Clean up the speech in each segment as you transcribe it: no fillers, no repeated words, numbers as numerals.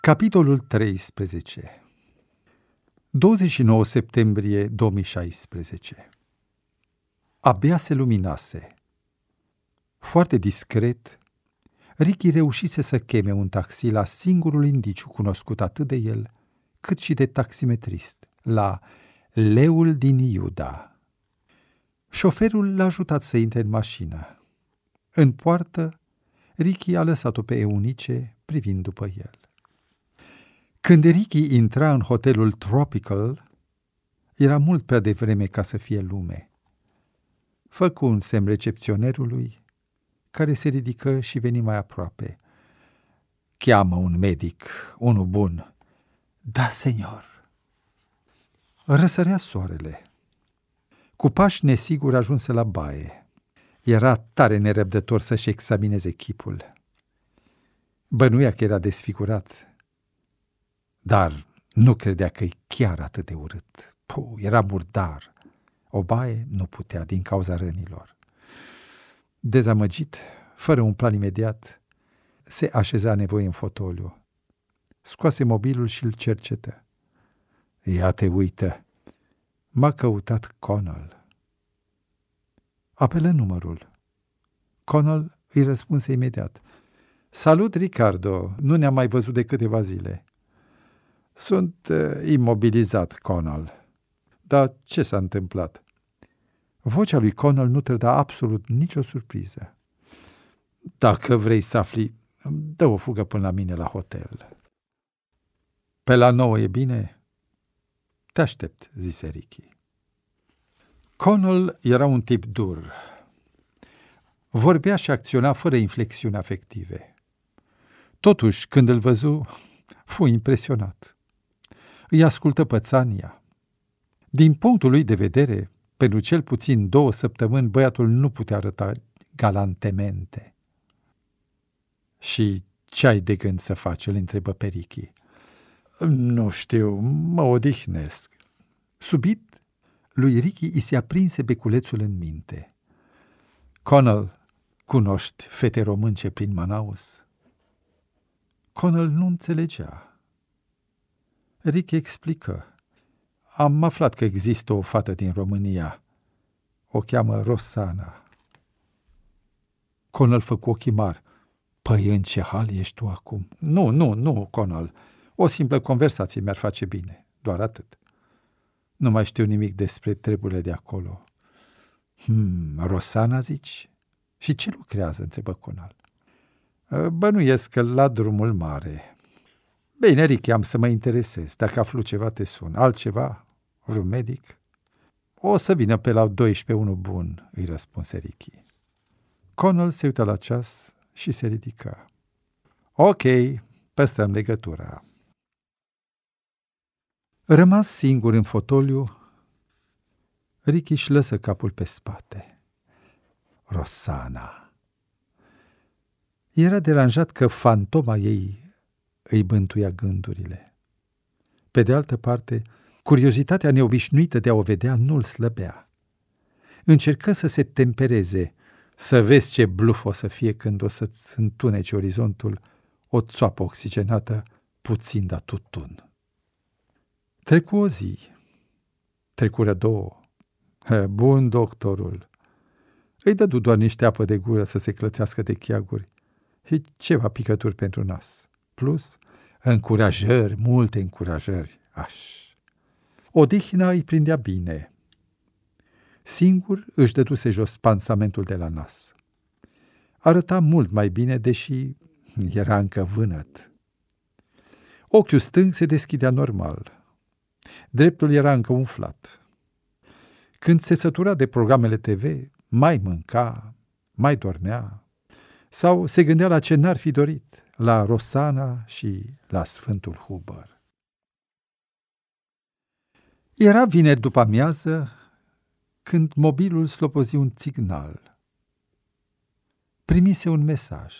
Capitolul 13. 29 septembrie 2016. Abia se luminase. Foarte discret, Ricky reușise să cheme un taxi la singurul indiciu cunoscut atât de el, cât și de taximetrist, la Leul din Iuda. Șoferul l-a ajutat să intre în mașină. În poartă, Ricky a lăsat-o pe Eunice privind după el. Când Ricky intra în hotelul Tropical, era mult prea devreme ca să fie lume. Făcu un semn recepționerului, care se ridică și veni mai aproape. Cheamă un medic, unul bun. Da, senior. Răsărea soarele. Cu pași nesiguri ajunse la baie. Era tare nerăbdător să-și examineze chipul. Bănuia că era desfigurat, dar nu credea că e chiar atât de urât. Era murdar. O baie nu putea din cauza rănilor. Dezamăgit, fără un plan imediat, se așeza nevoie în fotoliu. Scoase mobilul și îl cercetă. Ia te uită! M-a căutat Connell. Apelă numărul. Connell îi răspunse imediat. Salut, Ricardo! Nu ne-am mai văzut de câteva zile. Sunt imobilizat, Connell. Dar ce s-a întâmplat? Vocea lui Connell nu trăda absolut nicio surpriză. Dacă vrei să afli, dă o fugă până la mine la hotel. Pe la 9 e bine? Te aștept, zise Ricky. Connell era un tip dur. Vorbea și acționa fără inflexiuni afective. Totuși, când îl văzu, fu impresionat. Îi ascultă pățania. Din punctul lui de vedere, pentru cel puțin 2 săptămâni, băiatul nu putea arăta galantemente. Și ce ai de gând să faci? Îl întrebă pe Ricky. Nu știu, mă odihnesc. Subit, lui Ricky îi se aprinse beculețul în minte. Connell, cunoști fete românce prin Manaus? Connell nu înțelegea. Ricky explică. Am aflat că există o fată din România. O cheamă Rossana. Connell făcu ochii mari. Păi în ce hal ești tu acum? Nu, Connell. O simplă conversație mi-ar face bine. Doar atât. Nu mai știu nimic despre treburile de acolo. Rossana, zici? Și ce lucrează? Întrebă Connell. Bănuiesc că la drumul mare. Bine, Ricky, am să mă interesez. Dacă aflu ceva, te sun. Altceva? Vreun medic? O să vină pe la 12 unul bun, îi răspunse Ricky. Connell se uită la ceas și se ridică. Ok, păstrăm legătura. Rămas singur în fotoliu, Ricky își lăsă capul pe spate. Rossana. Era deranjat că fantoma ei îi bântuia gândurile. Pe de altă parte, curiozitatea neobișnuită de a o vedea nu-l slăbea. Încercă să se tempereze, să vezi ce bluf o să fie când o să-ți întunece orizontul o țoapă oxigenată puțin de tutun. Trecu o zi, trecură 2. Bun, doctorul. Îi dădu doar niște apă de gură să se clățească de cheaguri și ceva picături pentru nas. Plus, încurajări, multe încurajări. Odihna îi prindea bine. Singur își dăduse jos pansamentul de la nas. Arăta mult mai bine, deși era încă vânăt. Ochiul stâng se deschidea normal. Dreptul era încă umflat. Când se sătura de programele TV, mai mânca, mai dormea, sau se gândea la ce n-ar fi dorit, la Rossana și la Sfântul Huber. Era vineri după amiază când mobilul slobozi un signal. Primise un mesaj.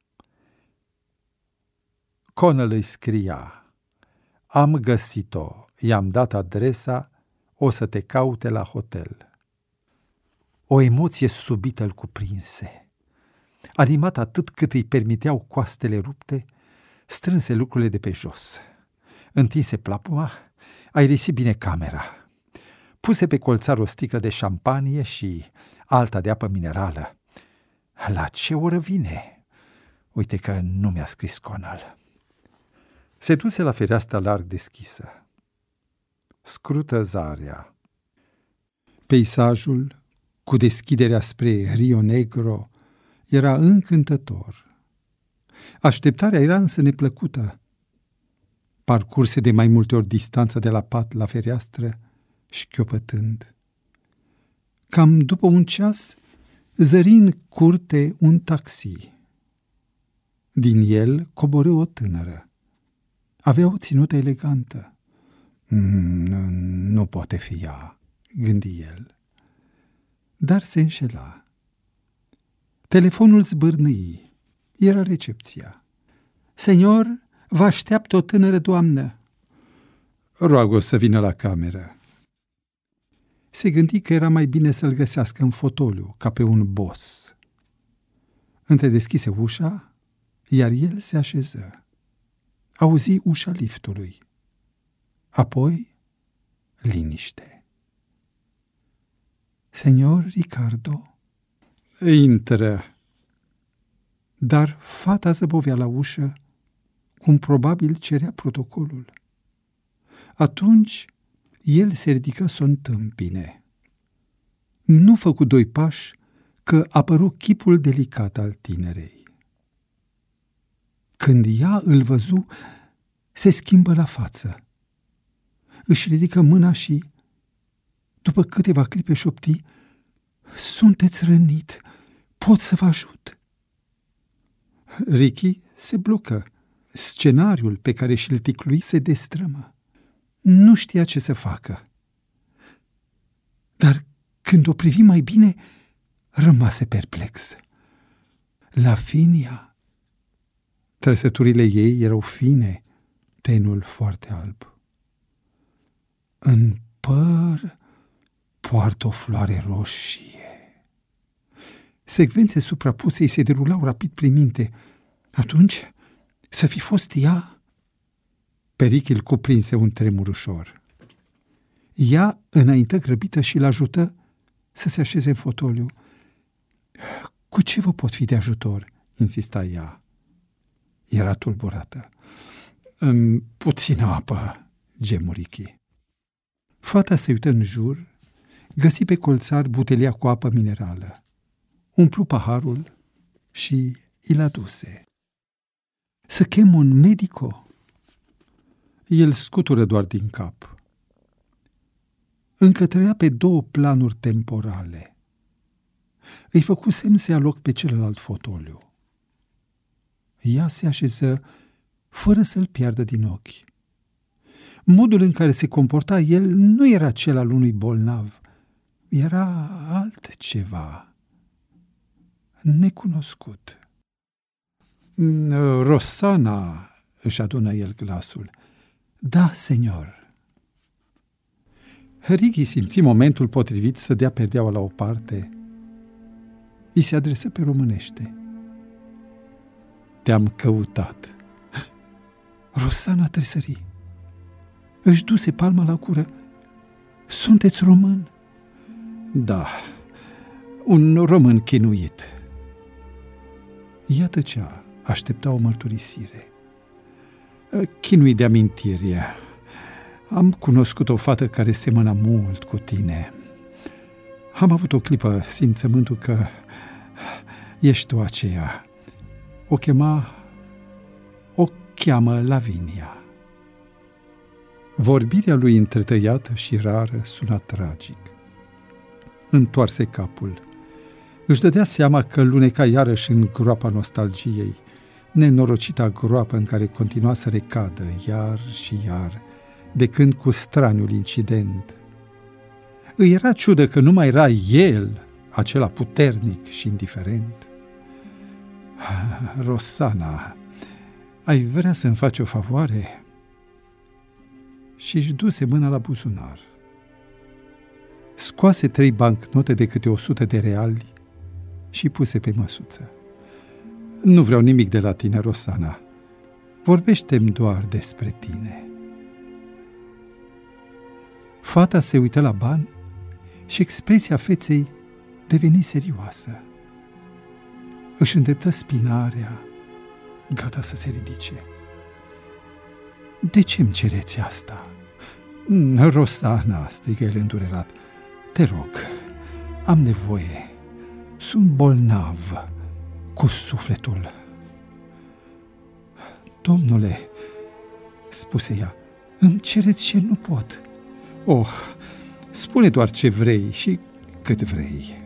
Connell îi scria: am găsit-o, i-am dat adresa, o să te caute la hotel. O emoție subită îl cuprinse. Animat atât cât îi permiteau coastele rupte, strânse lucrurile de pe jos, întinse plapuma, aerisi bine camera, puse pe colțar o sticlă de șampanie și alta de apă minerală. La ce oră vine? Uite că nu mi-a scris Conal. Se duse la fereastra larg deschisă. Scrută zarea. Peisajul, cu deschiderea spre Rio Negro, era încântător. Așteptarea era însă neplăcută. Parcurse de mai multe ori distanța de la pat la fereastră, șchiopătând. Cam după un ceas, zări în curte un taxi. Din el coborâ o tânără. Avea o ținută elegantă. Nu poate fi ea, gândi el. Dar se înșela. Telefonul zbârnâi. Era recepția. Senior, vă așteaptă o tânără doamnă. Roagă-o să vină la cameră. Se gândi că era mai bine să-l găsească în fotoliu, ca pe un boss. Întredeschise ușa, iar el se așeză. Auzi ușa liftului. Apoi, liniște. Senior Ricardo? Intră. Dar fata zăbovea la ușă, cum probabil cerea protocolul. Atunci, el se ridică să o întâmpine. Nu făcu 2 pași, că apăru chipul delicat al tinerei. Când ea îl văzu, se schimbă la față. Își ridică mâna și, după câteva clipe, șopti: sunteți rănit, pot să vă ajut. Ricky se blocă. Scenariul pe care și-l ticlui se destrămă. Nu știa ce să facă. Dar când o privi mai bine, rămase perplex. Lavinia. Trăsăturile ei erau fine, tenul foarte alb. În păr poartă o floare roșie. Secvențe suprapuse îi se derulau rapid prin minte. Atunci, să fi fost ea? Perichi îl cuprinse un tremur ușor. Ea înaintă grăbită și l-ajută să se așeze în fotoliu. Cu ce vă pot fi de ajutor? Insista ea. Era tulburată. Puțină apă, gemu Ricky. Fata se uită în jur, găsi pe colțar butelia cu apă minerală. Umplu paharul și îl aduse. Să chem un medico? El scutură doar din cap. Încă trăia pe 2 planuri temporale. Îi făcu semn să ia loc pe celălalt fotoliu. Ea se așeză fără să-l piardă din ochi. Modul în care se comporta el nu era cel al unui bolnav. Era altceva, necunoscut. Rosana, își adună el glasul. Da, senior. Ricky simți momentul potrivit să dea perdeaua la o parte. Îi se adresă pe românește. Te-am căutat. Rosana tresări. Își duse palma la gură. Sunteți român? Da, un român chinuit. Ea tăcea, aștepta o mărturisire. Chinui de amintiri. Am cunoscut o fată care semăna mult cu tine. Am avut o clipă simțământul că ești tu aceea. O cheamă Lavinia. Vorbirea lui întretăiată și rară suna tragic. Întoarse capul. Își dădea seama că luneca iarăși în groapa nostalgiei, nenorocita groapă în care continua să recadă iar și iar, de când cu straniul incident. Îi era ciudă că nu mai era el, acela puternic și indiferent. Rosana, ai vrea să-mi faci o favoare? Și își duse mâna la buzunar. Scoase 3 bancnote de câte 100 de reali și puse pe măsuță. Nu vreau nimic de la tine, Rosana. vorbește-mi doar despre tine. Fata se uită la bani și expresia feței deveni serioasă. Își îndreptă spinarea, gata să se ridice. De ce-mi cereți asta? Rosana, strigă el îndurerat. Te rog, am nevoie. Sunt bolnav cu sufletul. Domnule, spuse ea, îmi cereți ce nu pot. Oh, spune doar ce vrei și cât vrei.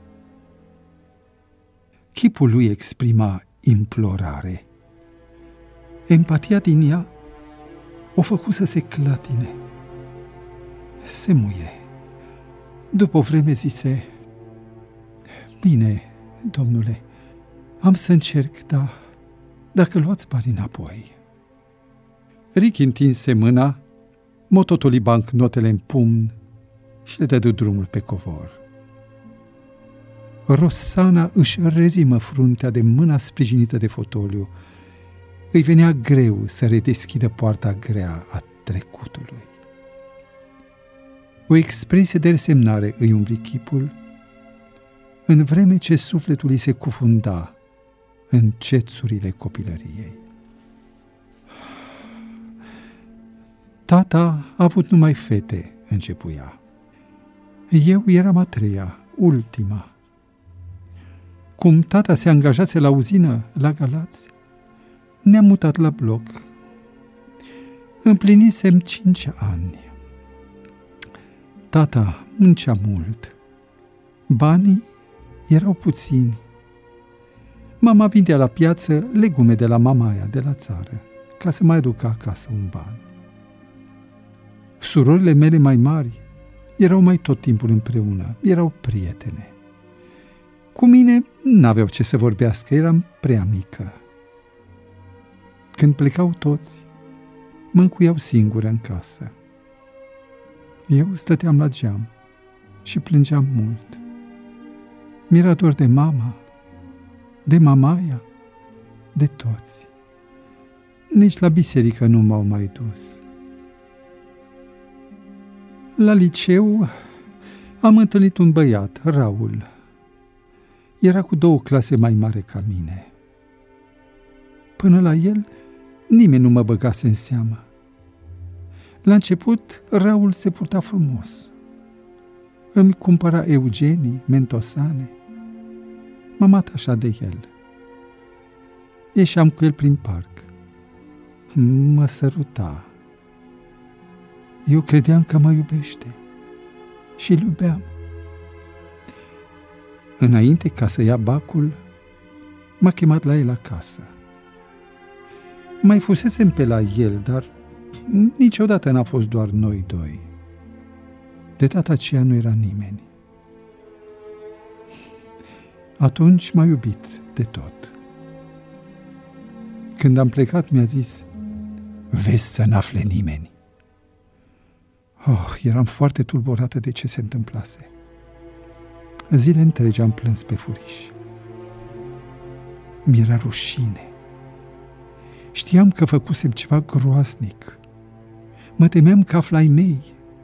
Chipul lui exprima implorare. Empatia din ea o făcu să se clătine. Se muie. După o vreme zise, bine, domnule, am să încerc, dar dacă luați banii înapoi. Ricky întinse mâna, mototoli bancnotele în pumn și le dădu drumul pe covor. Rosana își rezimă fruntea de mâna sprijinită de fotoliu. Îi venea greu să redeschidă poarta grea a trecutului. O expresie de resemnare îi umbli chipul, în vreme ce sufletul îi se cufunda în cețurile copilăriei. Tata a avut numai fete, începuia. Eu eram a treia, ultima. Cum tata se angajase la uzină, la Galați, ne-am mutat la bloc. Împlinisem 5 ani. Tata muncea mult. Banii erau puțini. Mama vindea la piață legume de la mamaia de la țară, ca să mai aducă acasă un ban. Surorile mele mai mari erau mai tot timpul împreună, erau prietene. Cu mine n-aveau ce să vorbească, eram prea mică. Când plecau toți, mă încuiau singură în casă. Eu stăteam la geam și plângeam mult. Mi-era dor de mama, de mamaia, de toți. Nici la biserică nu m-au mai dus. La liceu am întâlnit un băiat, Raul. Era cu 2 clase mai mare ca mine. Până la el, nimeni nu mă băgase în seamă. La început, Raul se purta frumos. Îmi cumpăra Eugenii, mentosane. M-am atașat de el. Ieșeam cu el prin parc. Mă săruta. Eu credeam că mă iubește și îl iubeam. Înainte ca să ia bacul, m-a chemat la el acasă. Mai fusesem pe la el, dar niciodată n-a fost doar noi 2. De data aceea nu era nimeni. Atunci m-a iubit de tot. Când am plecat, mi-a zis, vezi să n-afle nimeni. Eram foarte tulburată de ce se întâmplase. Zile întregi am plâns pe furiș. Mi-era rușine. Știam că făcusem ceva groaznic. Mă temeam că află ai mei.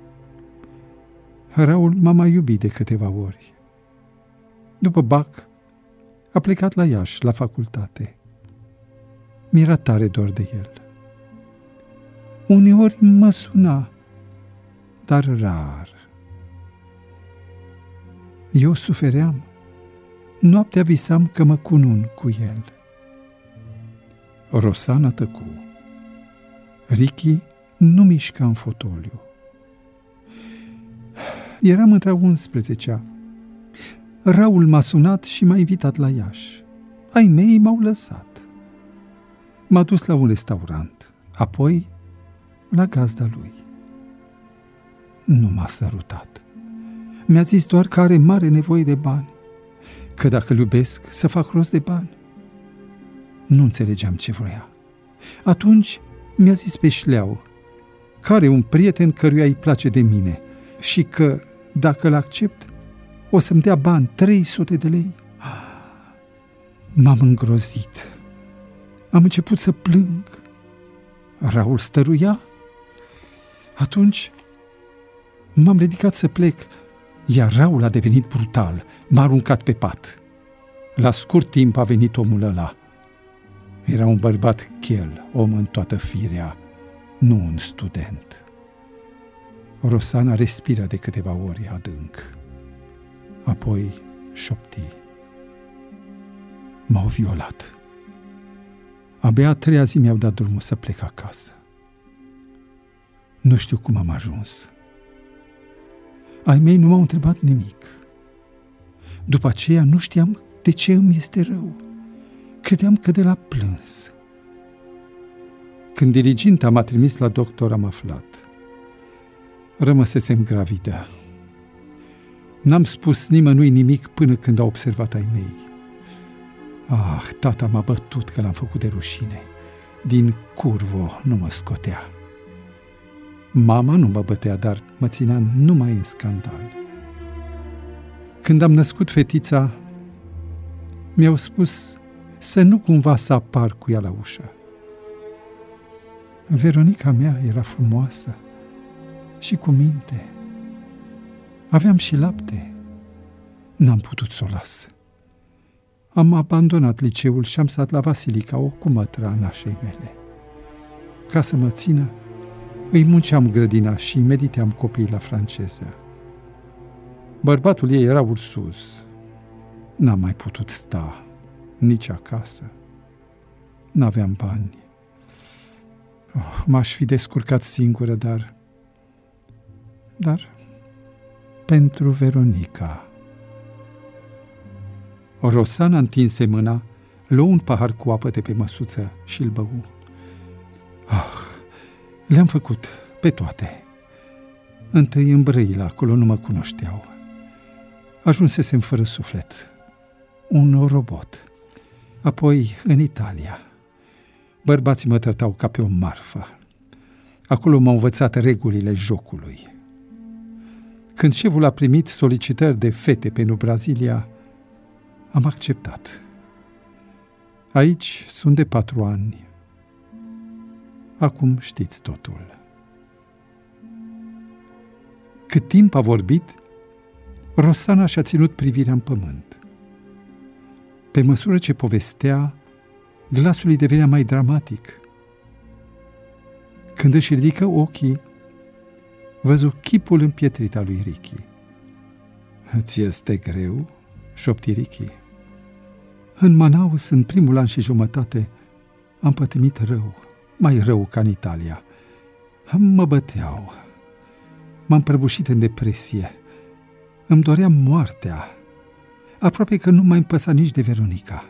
Raul m-a mai iubit de câteva ori. După bac, a plecat la Iași, la facultate. Mi-era tare dor de el. Uneori mă suna, dar rar. Eu sufeream. Noaptea visam că mă cunun cu el. Rosana tăcu. Ricky nu mișca în fotoliu. Eram între a 11-a. Raul m-a sunat și m-a invitat la Iași. Ai mei m-au lăsat. M-a dus la un restaurant, apoi la gazda lui. Nu m-a sărutat. Mi-a zis doar că are mare nevoie de bani, că dacă îl iubesc, să fac rost de bani. Nu înțelegeam ce vroia. Atunci mi-a zis pe șleau că are un prieten căruia îi place de mine și că, dacă îl accept, o să-mi dea bani, 300 de lei. M-am îngrozit. Am început să plâng. Raul stăruia. Atunci m-am ridicat să plec, iar Raul a devenit brutal. M-a aruncat pe pat. La scurt timp a venit omul ăla. Era un bărbat chel, om în toată firea, nu un student. Rosana respiră de câteva ori adânc. Apoi șopti. M-au violat. Abia a treia zi mi-au dat drumul să plec acasă. Nu știu cum am ajuns. Ai mei nu m-au întrebat nimic. După aceea nu știam de ce îmi este rău. Credeam că de la plâns. Când diriginta m-a trimis la doctor, am aflat. Rămăsesem gravidă. N-am spus nimănui nimic până când a observat ai mei. Tata m-a bătut că l-am făcut de rușine. Din curvo nu mă scotea. Mama nu mă bătea, dar mă ținea numai în scandal. Când am născut fetița, mi-au spus să nu cumva să apar cu ea la ușă. Veronica mea era frumoasă și cu minte. Aveam și lapte. N-am putut să o las. Am abandonat liceul și am stat la Vasilica, o cumătră a nașei mele. Ca să mă țină, îi munceam grădina și îi mediteam copiii la franceză. Bărbatul ei era ursuz. N-am mai putut sta nici acasă. N-aveam bani. M-aș fi descurcat singură, dar pentru Veronica. Rosana întinse mâna, luă un pahar cu apă de pe măsuță și îl bău. Le-am făcut pe toate. Întâi în Brăila, acolo nu mă cunoșteau. Ajunsesem fără suflet, un robot. Apoi în Italia. Bărbații mă tratau ca pe o marfă. Acolo m-au învățat regulile jocului. Când șeful a primit solicitări de fete pentru Brazilia, am acceptat. Aici sunt de 4 ani. Acum știți totul. Cât timp a vorbit, Rosana și-a ținut privirea în pământ. Pe măsură ce povestea, glasul îi devenea mai dramatic. Când își ridică ochii, văzu chipul împietrit al lui Ricky. "Ți este greu?" șopti Ricky. "În Manaus, în primul an și jumătate, am pătimit rău, mai rău ca în Italia. Mă băteau. M-am prăbușit în depresie. Îmi doream moartea. Aproape că nu m-a păsat nici de Veronica.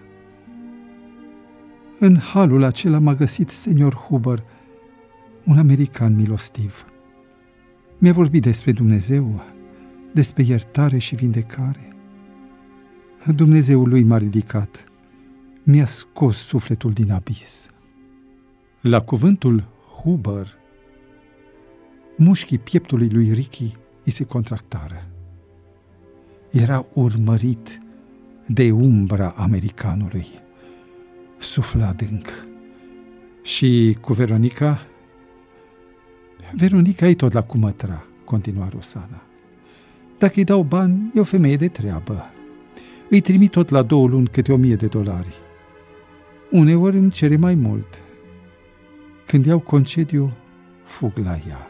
În halul acela m-a găsit senior Huber, un american milostiv. Mi-a vorbit despre Dumnezeu, despre iertare și vindecare. Dumnezeul lui m-a ridicat, mi-a scos sufletul din abis." La cuvântul Huber, mușchii pieptului lui Ricky îi se contractară. Era urmărit de umbra americanului. Suflă adânc. "Și cu Veronica?" "Veronica e tot la cumătra," continua Rosana. "Dacă îi dau bani, e o femeie de treabă. Îi trimit tot la 2 luni câte $1000. Uneori îmi cere mai mult. Când iau concediu, fug la ea."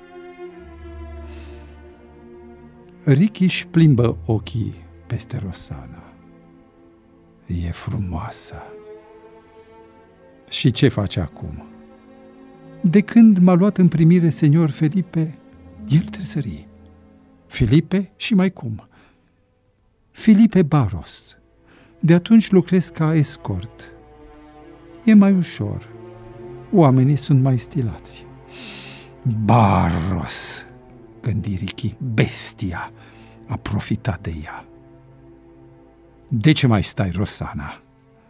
Ricky își plimbă ochii peste Rosana. "E frumoasă." "Și ce face acum?" "De când m-a luat în primire senior Felipe, el tresări. Felipe și mai cum. Felipe Barros. De atunci lucrez ca escort. E mai ușor. Oamenii sunt mai stilați." "Barros," gândi Ricky, "bestia a profitat de ea." "De ce mai stai, Rosana?"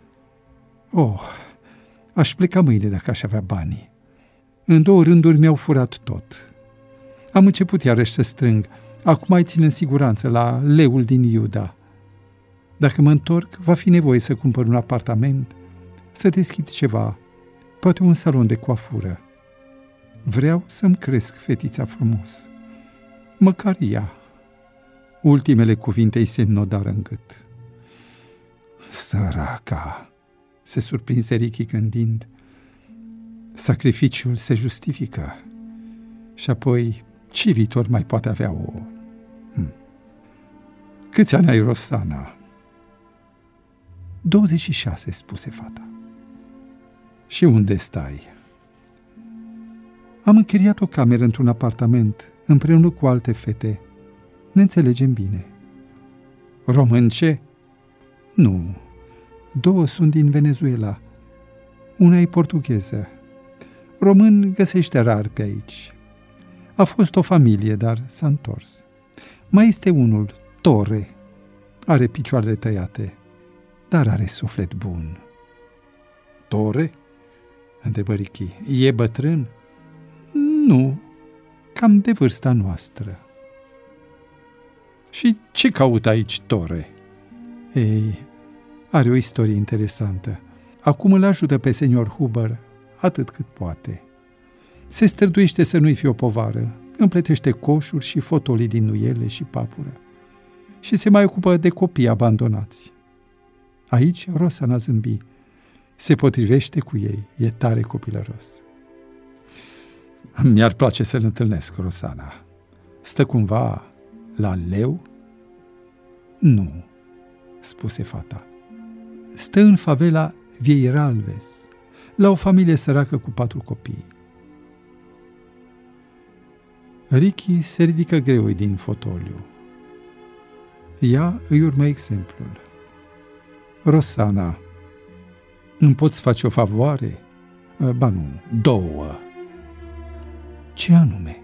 Aș pleca mâine dacă aș avea banii. În 2 rânduri mi-au furat tot. Am început iarăși să strâng. Acum mai țin în siguranță la leul din Iuda. Dacă mă întorc, va fi nevoie să cumpăr un apartament, să deschid ceva, poate un salon de coafură Vreau să-mi cresc fetița frumos. Măcar ea. Ultimele cuvinte îi se înnodară în gât. Săraca, se surprinse Ricky gândind. Sacrificiul se justifică. Și apoi, ce viitor mai poate avea o... Câți ani ai, Rossana? 26, spuse fata. Și unde stai? Am închiriat o cameră într-un apartament, împreună cu alte fete. Ne înțelegem bine. Românce? Nu. 2 sunt din Venezuela. Una e portugheză. Român găsește rar pe aici. A fost o familie, dar s-a întors. Mai este unul, Tore. Are picioarele tăiate, dar are suflet bun. Tore? Întrebă Ricky. E bătrân? Nu, cam de vârsta noastră. Și ce caută aici Tore? Ei, are o istorie interesantă. Acum îl ajută pe senior Huber atât cât poate. Se străduiește să nu-i fie o povară, împletește coșuri și fotolii din nuiele și papură și se mai ocupă de copii abandonați. Aici Rossana zâmbi. Se potrivește cu ei, e tare copilăros. Mi-ar place să-l întâlnesc, Rossana. Stă cumva la leu? Nu, spuse fata. Stă în favela Vieiralves, la o familie săracă cu 4 copii. Ricky se ridică greu din fotoliu. Ea îi urmă exemplul. Rossana, îmi poți face o favoare? Ba nu, 2. Ce anume?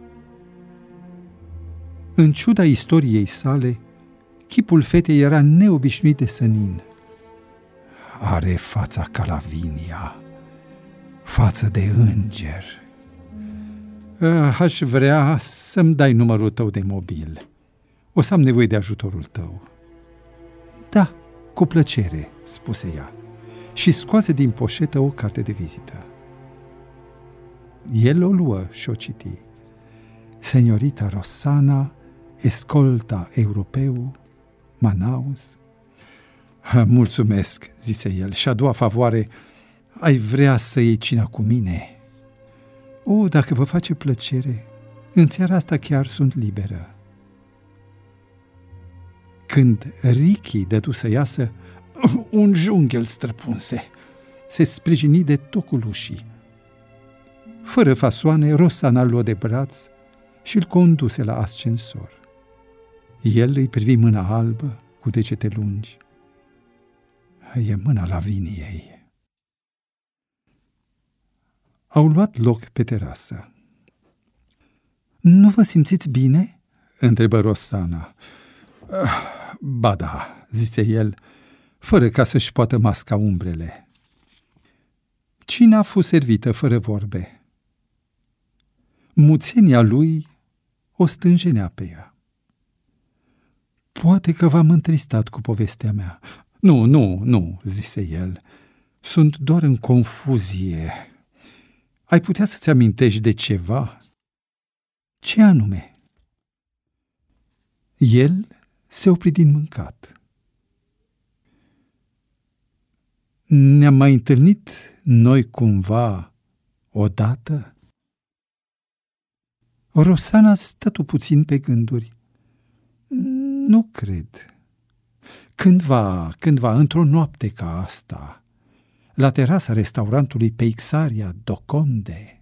În ciuda istoriei sale, chipul fetei era neobișnuit de sănin. Are fața ca Lavinia, față de înger. Aș vrea să-mi dai numărul tău de mobil. O să am nevoie de ajutorul tău. Da, cu plăcere, spuse ea și scoase din poșetă o carte de vizită. El o luă și o citi. Señorita Rossana, escolta europeu, Manaus. Mulțumesc, zise el, și a doua favoare, ai vrea să iei cina cu mine? Dacă vă face plăcere, în seara asta chiar sunt liberă. Când Ricky dădu să iasă, un junghi îl străpunse. Se sprijini de tocul ușii. Fără fasoane, Rossana îl luă de braț și îl conduse la ascensor. El îi privi mâna albă, cu degete lungi. E mâna Laviniei. Au luat loc pe terasă. Nu vă simțiți bine? Întrebă Rossana. Ba da, zise el, fără ca să-și poată masca umbrele. Cina fu servită fără vorbe. Muțenia lui o stânjenea pe ea. Poate că v-am întristat cu povestea mea. Nu, zise el. Sunt doar în confuzie. Ai putea să-ți amintești de ceva? Ce anume? El se opri din mâncat. Ne-am mai întâlnit noi cumva odată? Rossana stătu puțin pe gânduri. Nu cred. Cândva, într-o noapte ca asta, la terasa restaurantului Peixaria do Conde.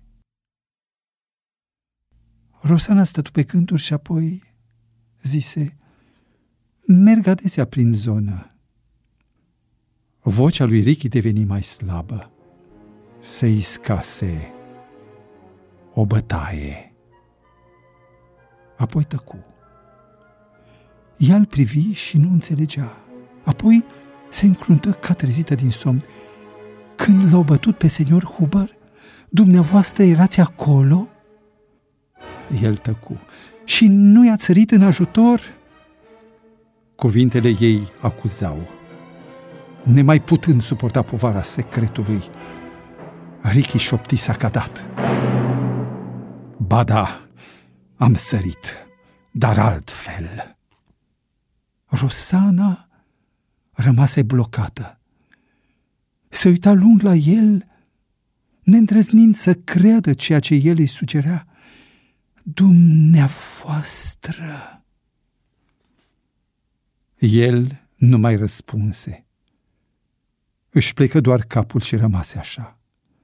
Rossana stătu pe gânduri și apoi zise, merg adesea prin zonă. Vocea lui Ricky deveni mai slabă. Se iscase o bătaie. Apoi tăcu. Ea îl privi și nu înțelegea. Apoi se încruntă ca trezită din somn. Când l-au bătut pe senior Huber, dumneavoastră erați acolo? El tăcu. Și nu i-ați sărit în ajutor? Cuvintele ei acuzau. Nemai putând suporta povara secretului, Ricky șopti sacadat. Ba da, am sărit, dar altfel. Rosana rămase blocată. Se uita lung la el, neîndrăznind să creadă ceea ce el îi sugerea. Dumneavoastră. El nu mai răspunse. Își plecă doar capul și rămase așa.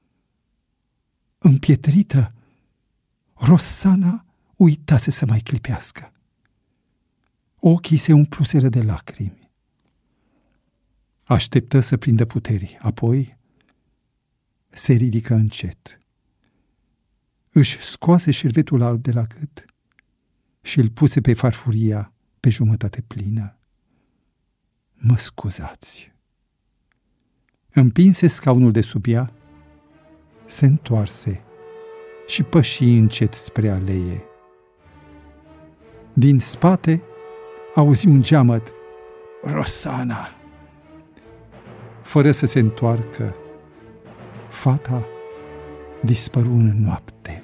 Împietrită, Rosana uitase să mai clipească. Ochii se umpluseră de lacrimi. Așteptă să prindă puteri, apoi se ridică încet. Își scoase șervetul alb de la gât și îl puse pe farfuria pe jumătate plină. Mă scuzați. Împinse scaunul de sub ea, se întoarse și păși încet spre alee. Din spate auzi un geamăt. Rosana! Fără să se întoarcă, fata dispăru în noapte.